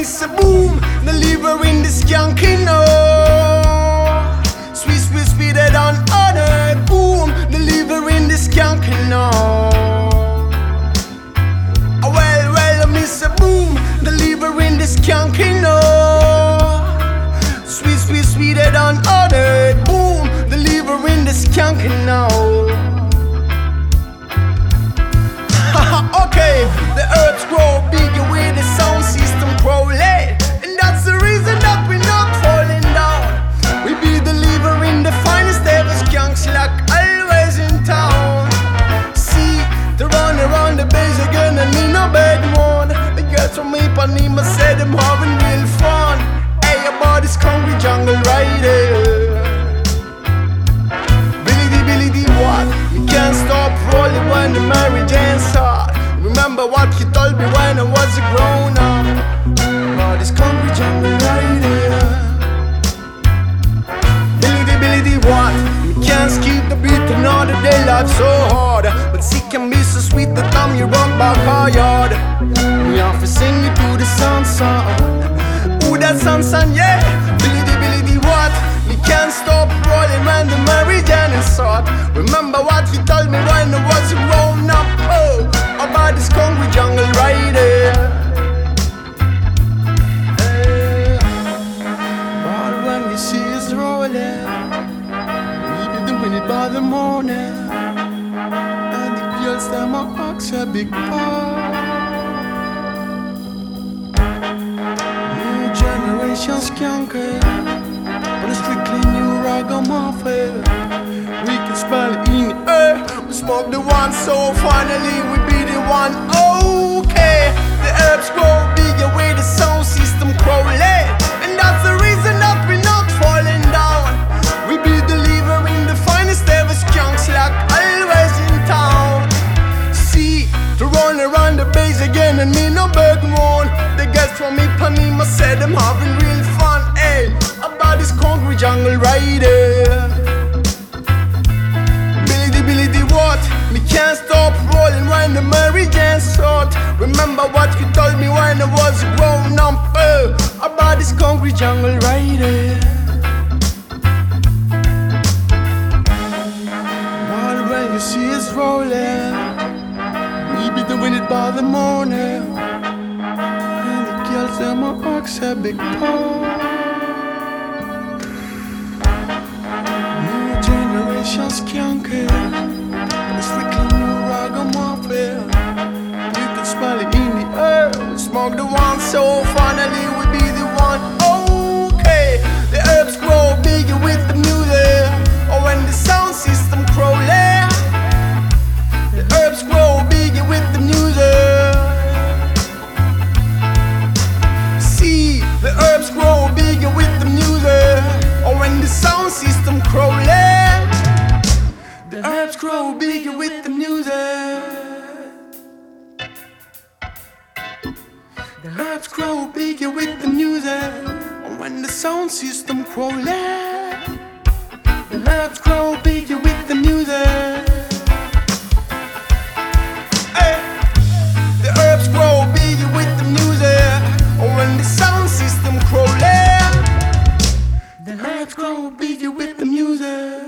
miss a boom, delivering the skanking now. Sweet, sweet, sweeter than other. Boom, delivering the skanking now. Well, well, I miss a boom, delivering the skanking now. Sweet, sweet, sweeter than other. Boom, delivering the skanking now. Okay, the herbs grow bigger with the sound system crawling, and that's the reason that we're not falling down. We be delivering the finest ever skunks like always in town. See, they run around the base again and need no bad one. The girls from Ipanema said them having real fun. Hey, about this concrete jungle right here. Billy D what? You can't stop rolling when the Mary Jane's hard. Remember what you told me when I was a grown up. About this concrete jungle right here. Billy D what? You can't skip the beat another day, life's so hard. But she can be so sweet that time you run back hard. We have to sing you to the sun. Ooh, that sun, yeah. Billy D what? You can't stop rolling when the Mary Jane is hot. Remember what you told me when I was a grown up. Oh, about this concrete jungle right here. Hey, but when you see us rolling, we be doing it by the morning, and the girls them are ask a big part. New generation skunker, but it's strictly new ragamuffin. We can smell it in the air. We smoke the one, so finally we be the one. Okay, the herbs grow bigger with the sound system crawling, and that's the reason that we're not falling down. We be delivering the finest ever skunks like always in town. See, to run around the base again and me no big one. The guys from Ipanema said them having real fun. Hey, about this concrete jungle right there. Billy D what? Me can't stop rolling when the Mary Jane's hot. Remember what you told me when I was a grown up. About this concrete jungle right here. But when you see us rolling, we be doing it by the morning, and the girls them are ask a big part. New generation skunker, but it's strictly new ragamuffin. You can smell it in the air. We smoke the one, so finally we be the one. Okay, the herbs grow bigger with the music, or when the sound system crawling. The herbs grow bigger with the music. See, the herbs grow bigger with the music, or when the sound system crawling. The herbs grow bigger with the music. The herbs grow bigger with the music, or when the sound system crawling. The herbs grow bigger with the music. Hey, the herbs grow bigger with the music, or when the sound system crawling. The herbs grow bigger with the music.